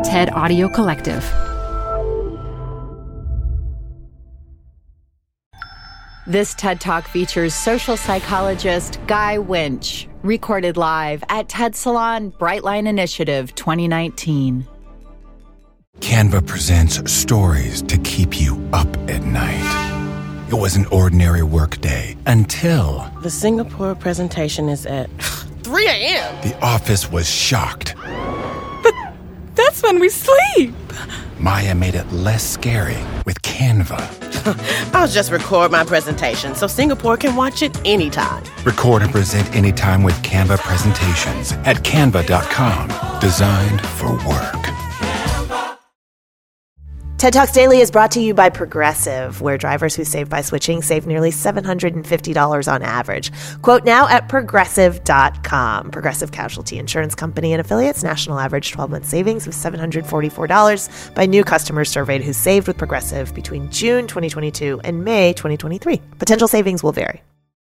TED Audio Collective. This TED Talk features social psychologist Guy Winch, recorded live at TED Salon Brightline Initiative 2019. Canva presents stories to keep you up at night. It was an ordinary workday until... The Singapore presentation is at 3 a.m. The office was shocked. But that's when we sleep. Maya made it less scary with Canva. I'll just record my presentation so Singapore can watch it anytime. Record and present anytime with Canva presentations at canva.com. Designed for work. TED Talks Daily is brought to you by Progressive, where drivers who save by switching save nearly $750 on average. Quote now at Progressive.com. Progressive Casualty Insurance Company and affiliates. National average 12-month savings of $744 by new customers surveyed who saved with Progressive between June 2022 and May 2023. Potential savings will vary.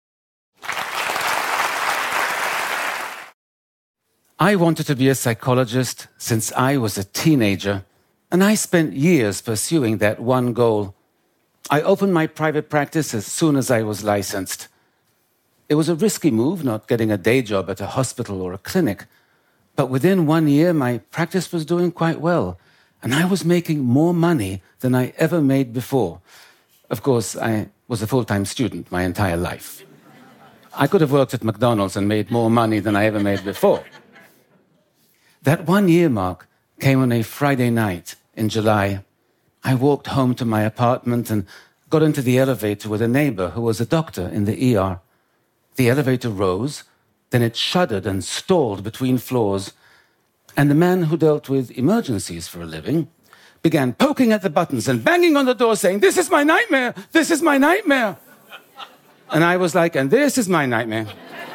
I wanted to be a psychologist since I was a teenager. And I spent years pursuing that one goal. I opened my private practice as soon as I was licensed. It was a risky move, not getting a day job at a hospital or a clinic. But within 1 year, my practice was doing quite well. And I was making more money than I ever made before. Of course, I was a full-time student my entire life. I could have worked at McDonald's and made more money than I ever made before. That 1 year mark came on a Friday night. In July, I walked home to my apartment and got into the elevator with a neighbor who was a doctor in the ER. The elevator rose, then it shuddered and stalled between floors, and the man who dealt with emergencies for a living began poking at the buttons and banging on the door saying, "This is my nightmare! This is my nightmare!" And I was like, "And this is my nightmare."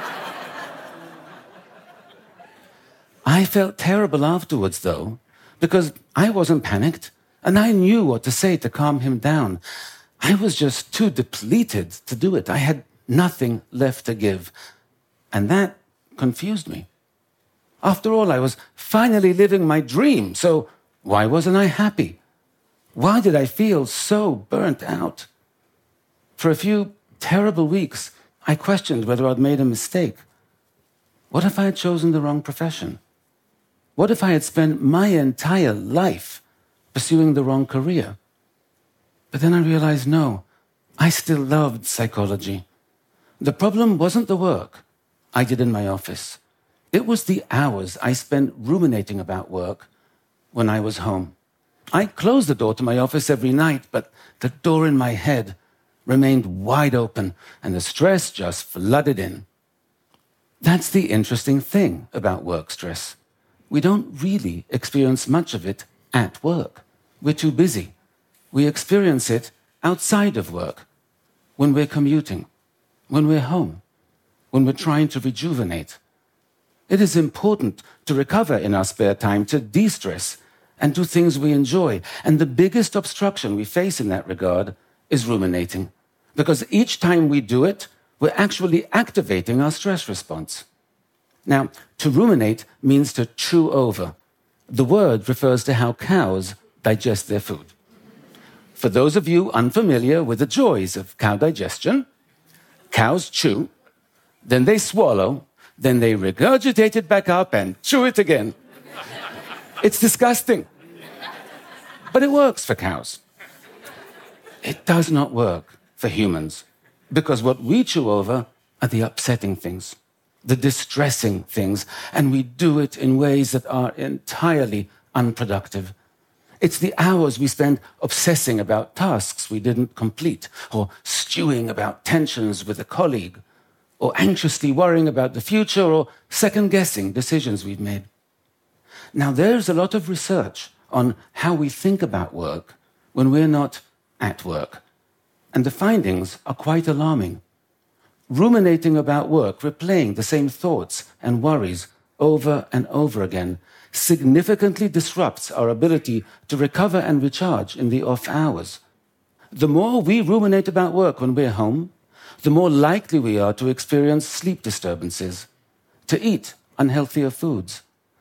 I felt terrible afterwards, though, because I wasn't panicked, and I knew what to say to calm him down. I was just too depleted to do it. I had nothing left to give, and that confused me. After all, I was finally living my dream, so why wasn't I happy? Why did I feel so burnt out? For a few terrible weeks, I questioned whether I'd made a mistake. What if I had chosen the wrong profession? What if I had spent my entire life pursuing the wrong career? But then I realized, no, I still loved psychology. The problem wasn't the work I did in my office. It was the hours I spent ruminating about work when I was home. I closed the door to my office every night, but the door in my head remained wide open, and the stress just flooded in. That's the interesting thing about work stress. We don't really experience much of it at work. We're too busy. We experience it outside of work, when we're commuting, when we're home, when we're trying to rejuvenate. It is important to recover in our spare time, to de-stress and do things we enjoy. And the biggest obstruction we face in that regard is ruminating, because each time we do it, we're actually activating our stress response. Now, to ruminate means to chew over. The word refers to how cows digest their food. For those of you unfamiliar with the joys of cow digestion, cows chew, then they swallow, then they regurgitate it back up and chew it again. It's disgusting. But it works for cows. It does not work for humans, because what we chew over are the upsetting things, the distressing things, and we do it in ways that are entirely unproductive. It's the hours we spend obsessing about tasks we didn't complete, or stewing about tensions with a colleague, or anxiously worrying about the future, or second-guessing decisions we've made. Now, there's a lot of research on how we think about work when we're not at work, and the findings are quite alarming. Ruminating about work, replaying the same thoughts and worries over and over again, significantly disrupts our ability to recover and recharge in the off hours. The more we ruminate about work when we're home, the more likely we are to experience sleep disturbances, to eat unhealthier foods,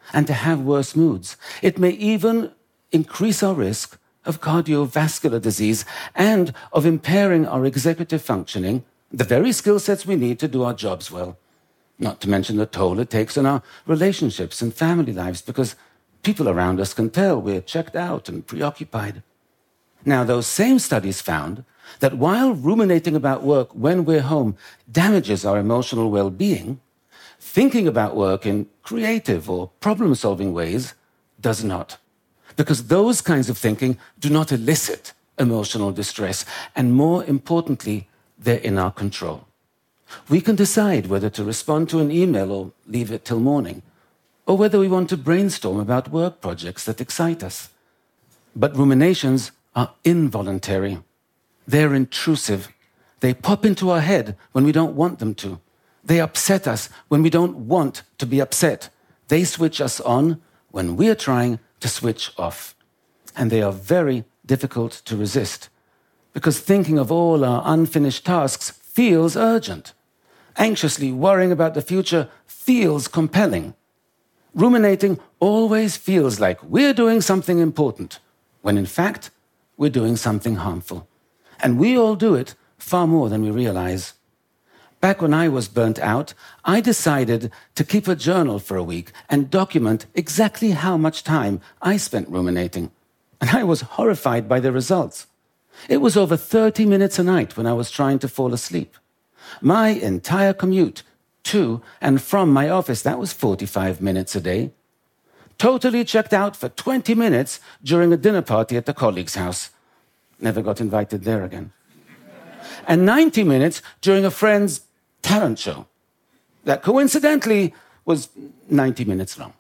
and to have worse moods. It may even increase our risk of cardiovascular disease and of impairing our executive functioning, the very skill sets we need to do our jobs well. Not to mention the toll it takes on our relationships and family lives, because people around us can tell we're checked out and preoccupied. Now, those same studies found that while ruminating about work when we're home damages our emotional well-being, thinking about work in creative or problem-solving ways does not. Because those kinds of thinking do not elicit emotional distress, and more importantly, they're in our control. We can decide whether to respond to an email or leave it till morning, or whether we want to brainstorm about work projects that excite us. But ruminations are involuntary. They're intrusive. They pop into our head when we don't want them to. They upset us when we don't want to be upset. They switch us on when we're trying to switch off. And they are very difficult to resist, because thinking of all our unfinished tasks feels urgent. Anxiously worrying about the future feels compelling. Ruminating always feels like we're doing something important, when in fact, we're doing something harmful. And we all do it far more than we realize. Back when I was burnt out, I decided to keep a journal for a week and document exactly how much time I spent ruminating. And I was horrified by the results. It was over 30 minutes a night when I was trying to fall asleep. My entire commute to and from my office, that was 45 minutes a day. Totally checked out for 20 minutes during a dinner party at the colleague's house. Never got invited there again. And 90 minutes during a friend's talent show that coincidentally was 90 minutes long.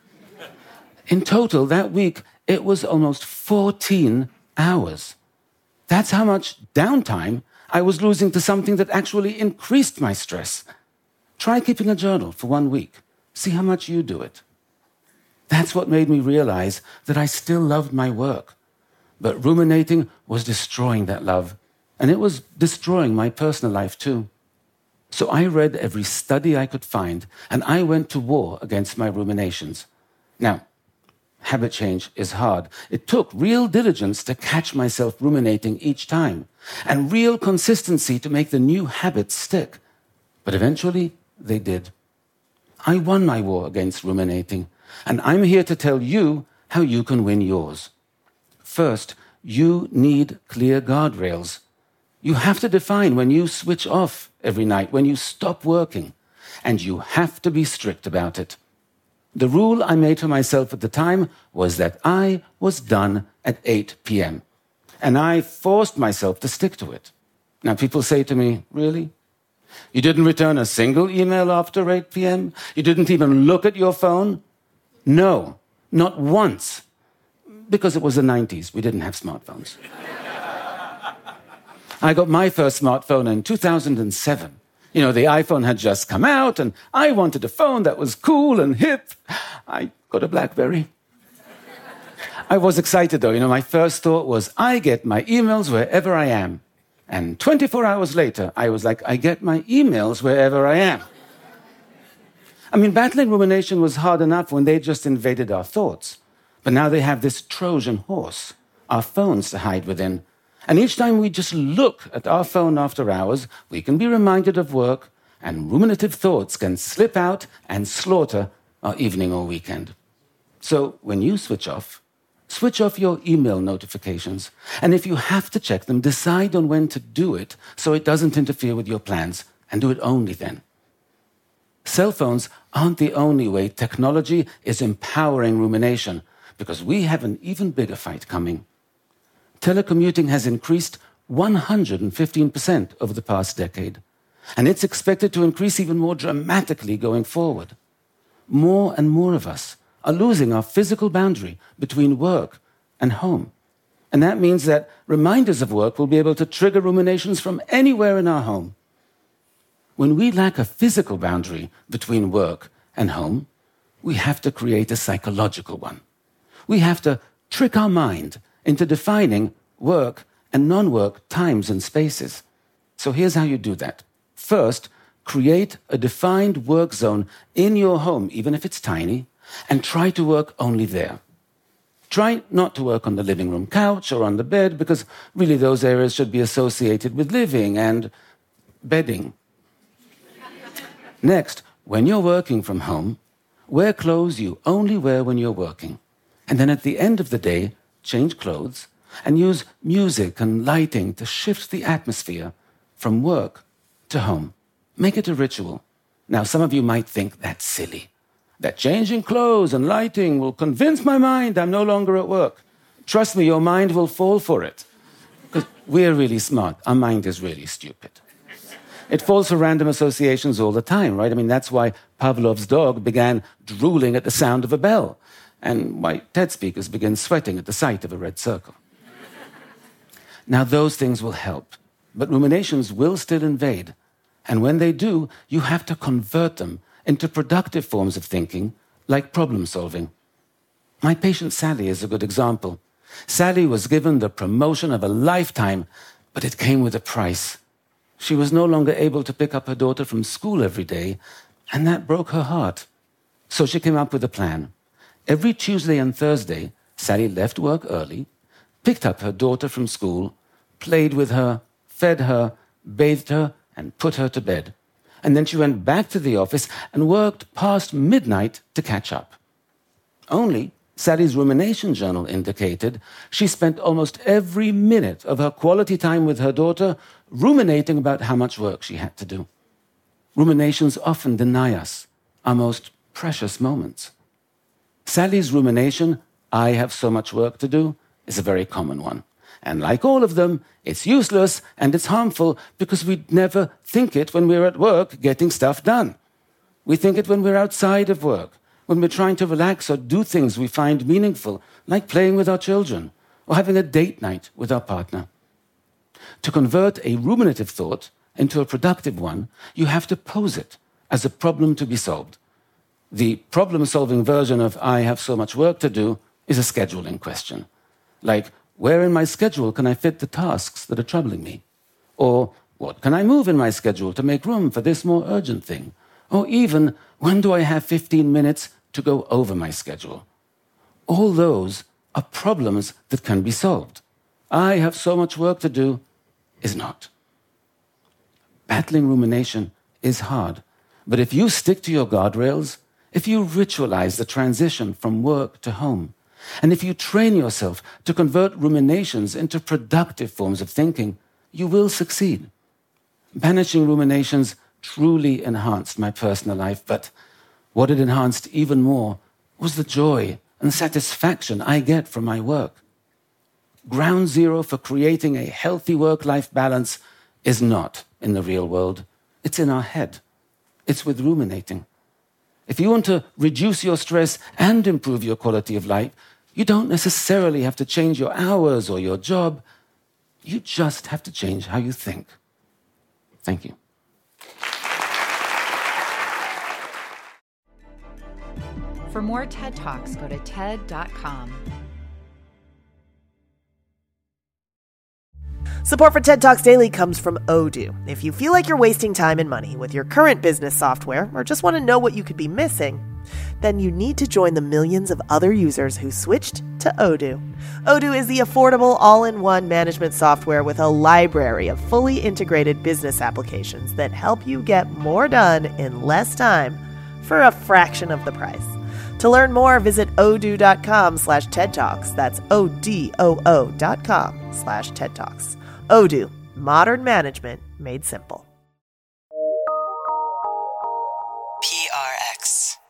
In total, that week, it was almost 14 hours. That's how much downtime I was losing to something that actually increased my stress. Try keeping a journal for 1 week. See how much you do it. That's what made me realize that I still loved my work. But ruminating was destroying that love, and it was destroying my personal life too. So I read every study I could find, and I went to war against my ruminations. Now, habit change is hard. It took real diligence to catch myself ruminating each time, and real consistency to make the new habits stick. But eventually, they did. I won my war against ruminating, and I'm here to tell you how you can win yours. First, you need clear guardrails. You have to define when you switch off every night, when you stop working, and you have to be strict about it. The rule I made for myself at the time was that I was done at 8 p.m., and I forced myself to stick to it. Now, people say to me, really? You didn't return a single email after 8 p.m.? You didn't even look at your phone? No, not once. Because it was the 90s. We didn't have smartphones. I got my first smartphone in 2007. You know, the iPhone had just come out, and I wanted a phone that was cool and hip. I got a BlackBerry. I was excited, though. You know, my first thought was, I get my emails wherever I am. And 24 hours later, I was like, I get my emails wherever I am. I mean, battling rumination was hard enough when they just invaded our thoughts. But now they have this Trojan horse, our phones, to hide within. And each time we just look at our phone after hours, we can be reminded of work, and ruminative thoughts can slip out and slaughter our evening or weekend. So when you switch off your email notifications. And if you have to check them, decide on when to do it so it doesn't interfere with your plans, and do it only then. Cell phones aren't the only way technology is empowering rumination, because we have an even bigger fight coming. Telecommuting has increased 115% over the past decade, and it's expected to increase even more dramatically going forward. More and more of us are losing our physical boundary between work and home. And that means that reminders of work will be able to trigger ruminations from anywhere in our home. When we lack a physical boundary between work and home, we have to create a psychological one. We have to trick our mind into defining work and non-work times and spaces. So here's how you do that. First, create a defined work zone in your home, even if it's tiny, and try to work only there. Try not to work on the living room couch or on the bed, because really those areas should be associated with living and bedding. Next, when you're working from home, wear clothes you only wear when you're working. And then at the end of the day, change clothes and use music and lighting to shift the atmosphere from work to home. Make it a ritual. Now, some of you might think that's silly, that changing clothes and lighting will convince my mind I'm no longer at work. Trust me, your mind will fall for it. Because we're really smart. Our mind is really stupid. It falls for random associations all the time, right? I mean, that's why Pavlov's dog began drooling at the sound of a bell, and why TED speakers begin sweating at the sight of a red circle. Now, those things will help, but ruminations will still invade. And when they do, you have to convert them into productive forms of thinking, like problem solving. My patient Sally is a good example. Sally was given the promotion of a lifetime, but it came with a price. She was no longer able to pick up her daughter from school every day, and that broke her heart. So she came up with a plan. Every Tuesday and Thursday, Sally left work early, picked up her daughter from school, played with her, fed her, bathed her, and put her to bed. And then she went back to the office and worked past midnight to catch up. Only Sally's rumination journal indicated she spent almost every minute of her quality time with her daughter ruminating about how much work she had to do. Ruminations often deny us our most precious moments. Sally's rumination, I have so much work to do, is a very common one. And like all of them, it's useless and it's harmful because we never think it when we're at work getting stuff done. We think it when we're outside of work, when we're trying to relax or do things we find meaningful, like playing with our children or having a date night with our partner. To convert a ruminative thought into a productive one, you have to pose it as a problem to be solved. The problem-solving version of I have so much work to do is a scheduling question, like, where in my schedule can I fit the tasks that are troubling me? Or what can I move in my schedule to make room for this more urgent thing? Or even, when do I have 15 minutes to go over my schedule? All those are problems that can be solved. I have so much work to do is not. Battling rumination is hard, but if you stick to your guardrails, if you ritualize the transition from work to home, and if you train yourself to convert ruminations into productive forms of thinking, you will succeed. Banishing ruminations truly enhanced my personal life, but what it enhanced even more was the joy and satisfaction I get from my work. Ground zero for creating a healthy work-life balance is not in the real world. It's in our head. It's with ruminating. If you want to reduce your stress and improve your quality of life, you don't necessarily have to change your hours or your job. You just have to change how you think. Thank you. For more TED Talks, go to TED.com. Support for TED Talks Daily comes from Odoo. If you feel like you're wasting time and money with your current business software, or just want to know what you could be missing, then you need to join the millions of other users who switched to Odoo. Odoo is the affordable all-in-one management software with a library of fully integrated business applications that help you get more done in less time for a fraction of the price. To learn more, visit odoo.com/TED Talks. That's ODOO.com/TED Talks. Odoo, modern management made simple. PRX.